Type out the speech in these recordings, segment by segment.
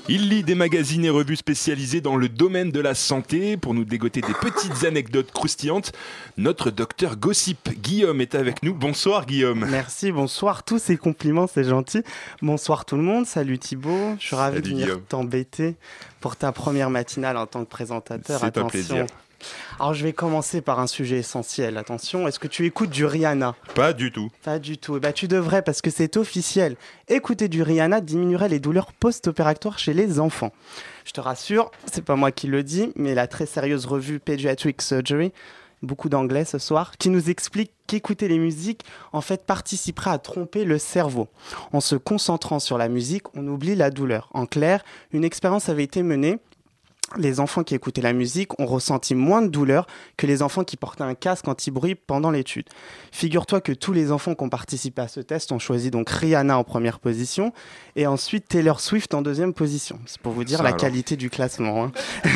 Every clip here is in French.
Il lit des magazines et revues spécialisés dans le domaine de la santé pour nous dégoter des petites anecdotes croustillantes. Notre docteur Gossip, Guillaume, est avec nous. Bonsoir Guillaume. Merci, bonsoir. Tous ces compliments, c'est gentil. Bonsoir tout le monde. Salut Thibaut. Je suis ravi de venir t'embêter pour ta première matinale en tant que présentateur. C'est un plaisir. Alors je vais commencer par un sujet essentiel. Attention, est-ce que tu écoutes du Rihanna ? Pas du tout. Pas du tout. Tu devrais parce que c'est officiel. Écouter du Rihanna diminuerait les douleurs post-opératoires chez les enfants. Je te rassure, c'est pas moi qui le dis, mais la très sérieuse revue Pediatric Surgery, beaucoup d'anglais ce soir, qui nous explique qu'écouter les musiques, en fait, participerait à tromper le cerveau. En se concentrant sur la musique, on oublie la douleur. En clair, une expérience avait été menée. Les enfants qui écoutaient la musique ont ressenti moins de douleur que les enfants qui portaient un casque anti-bruit pendant l'étude. Figure-toi que tous les enfants qui ont participé à ce test ont choisi donc Rihanna en première position et ensuite Taylor Swift en deuxième position. C'est pour vous dire la qualité du classement.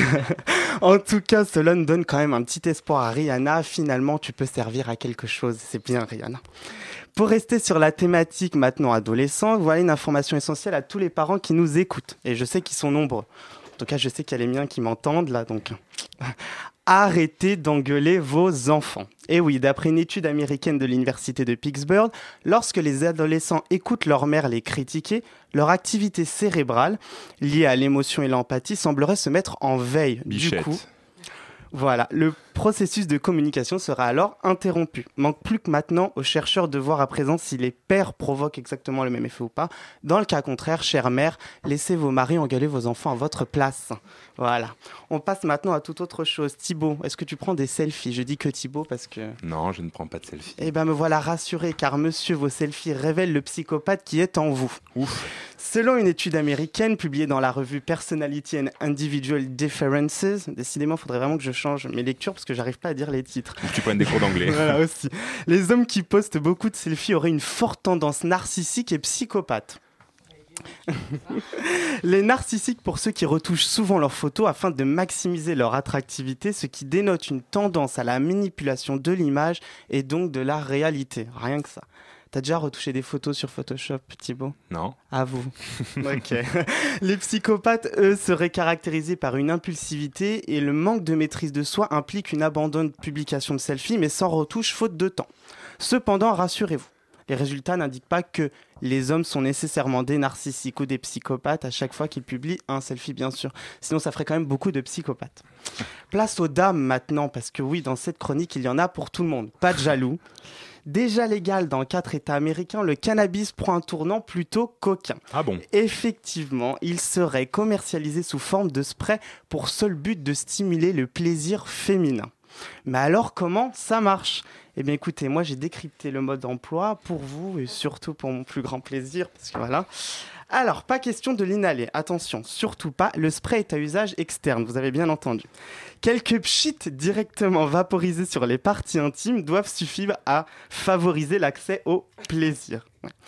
En tout cas, cela nous donne quand même un petit espoir à Rihanna. Finalement, tu peux servir à quelque chose. C'est bien Rihanna. Pour rester sur la thématique maintenant adolescent, voilà une information essentielle à tous les parents qui nous écoutent. Et je sais qu'ils sont nombreux. En tout cas, je sais qu'il y a les miens qui m'entendent là, donc arrêtez d'engueuler vos enfants. Et oui, d'après une étude américaine de l'université de Pittsburgh, lorsque les adolescents écoutent leur mère les critiquer, leur activité cérébrale, liée à l'émotion et l'empathie, semblerait se mettre en veille. Bichette. Du coup, voilà, le processus de communication sera alors interrompu. Manque plus que maintenant aux chercheurs de voir à présent si les pères provoquent exactement le même effet ou pas. Dans le cas contraire, chère mère, laissez vos maris engueuler vos enfants à votre place. Voilà. On passe maintenant à toute autre chose. Thibaut, est-ce que tu prends des selfies ? Je dis que Thibaut parce que... Non, je ne prends pas de selfie. Eh bien, me voilà rassuré car monsieur, vos selfies révèlent le psychopathe qui est en vous. Ouf. Selon une étude américaine publiée dans la revue Personality and Individual Differences, décidément, il faudrait vraiment que je change mes lectures parce que j'arrive pas à dire les titres. Ou que tu prennes des cours d'anglais. Voilà aussi. Les hommes qui postent beaucoup de selfies auraient une forte tendance narcissique et psychopathe. Les narcissiques, pour ceux qui retouchent souvent leurs photos afin de maximiser leur attractivité, ce qui dénote une tendance à la manipulation de l'image et donc de la réalité. Rien que ça. T'as déjà retouché des photos sur Photoshop, Thibaut ? Non. À vous. Ok. Les psychopathes, eux, seraient caractérisés par une impulsivité et le manque de maîtrise de soi implique une abandon de publication de selfies, mais sans retouche, faute de temps. Cependant, rassurez-vous, les résultats n'indiquent pas que les hommes sont nécessairement des narcissiques ou des psychopathes à chaque fois qu'ils publient un selfie, bien sûr. Sinon, ça ferait quand même beaucoup de psychopathes. Place aux dames maintenant, parce que oui, dans cette chronique, il y en a pour tout le monde. Pas de jaloux. Déjà légal dans 4 États américains, le cannabis prend un tournant plutôt coquin. Ah bon ? Effectivement, il serait commercialisé sous forme de spray pour seul but de stimuler le plaisir féminin. Mais alors, comment ça marche ? Eh bien écoutez, moi j'ai décrypté le mode d'emploi pour vous et surtout pour mon plus grand plaisir, parce que voilà. Alors, pas question de l'inhaler, attention, surtout pas, le spray est à usage externe, vous avez bien entendu. Quelques pchits directement vaporisés sur les parties intimes doivent suffire à favoriser l'accès au plaisir.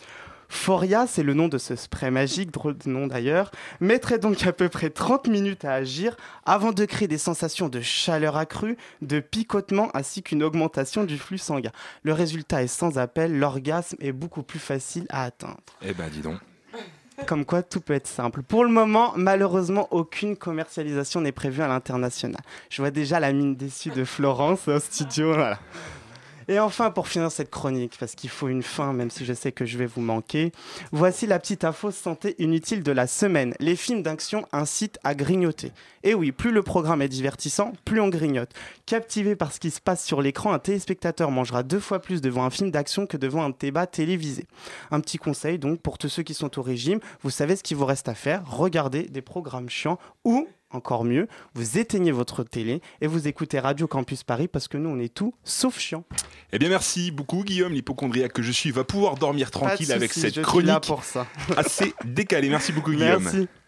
Foria, c'est le nom de ce spray magique, drôle de nom d'ailleurs, mettrait donc à peu près 30 minutes à agir avant de créer des sensations de chaleur accrue, de picotement ainsi qu'une augmentation du flux sanguin. Le résultat est sans appel, l'orgasme est beaucoup plus facile à atteindre. Eh ben dis donc. Comme quoi, tout peut être simple. Pour le moment, malheureusement, aucune commercialisation n'est prévue à l'international. Je vois déjà la mine déçue de Florence au studio, voilà. Et enfin, pour finir cette chronique, parce qu'il faut une fin, même si je sais que je vais vous manquer, voici la petite info santé inutile de la semaine. Les films d'action incitent à grignoter. Et oui, plus le programme est divertissant, plus on grignote. Captivé par ce qui se passe sur l'écran, un téléspectateur mangera 2 fois plus devant un film d'action que devant un débat télévisé. Un petit conseil donc pour tous ceux qui sont au régime, vous savez ce qu'il vous reste à faire, regardez des programmes chiants ou... Encore mieux, vous éteignez votre télé et vous écoutez Radio Campus Paris parce que nous, on est tout sauf chiant. Eh bien, merci beaucoup, Guillaume. L'hypocondriaque que je suis va pouvoir dormir tranquille avec cette je chronique suis là pour ça. assez décalée. Merci beaucoup, Guillaume. Merci.